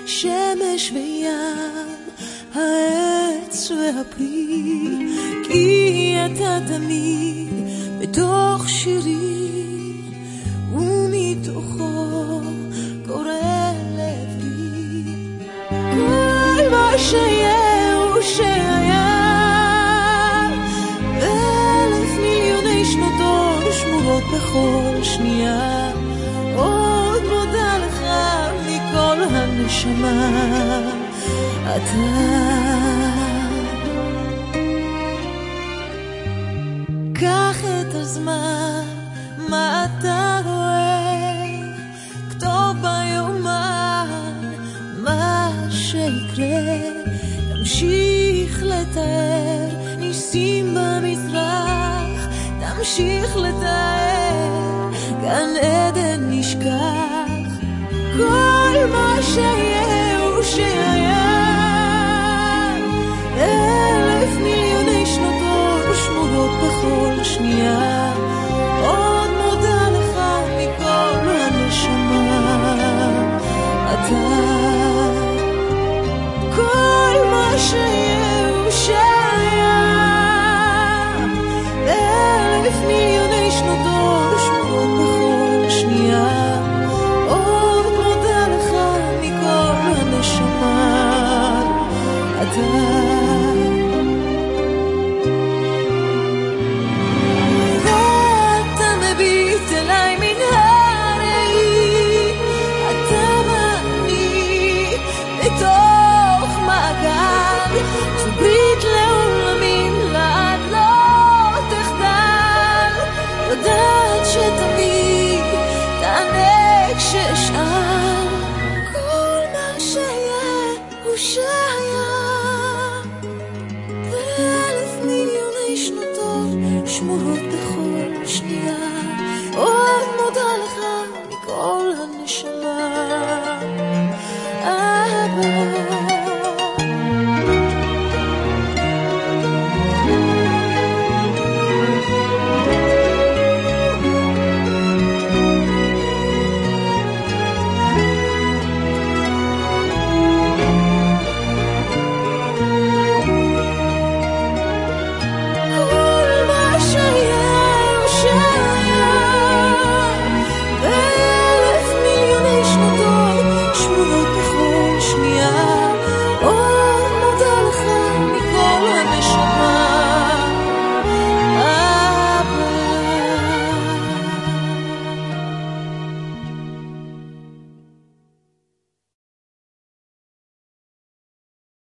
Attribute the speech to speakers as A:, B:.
A: שמש וים, העץ והפרי, כי אתה תמיד בתוך שירי, ומתוכו קורא לעברי. כל מה שיהיה הוא שהיה, באלף מיליוני שנותות שמורות בכל שנייה. עוד מודה לך מכל הנשמה, אתה. קח את הזמן, מה אתה רואה, כתוב ביומן מה שיקרה, תמשיך לתאר ניסים במזרח, תמשיך לתאר גן עדן נשכח. כל מה שיהיה הוא שהיה, אלף מיליוני שנותות שמורות בכל שנייה.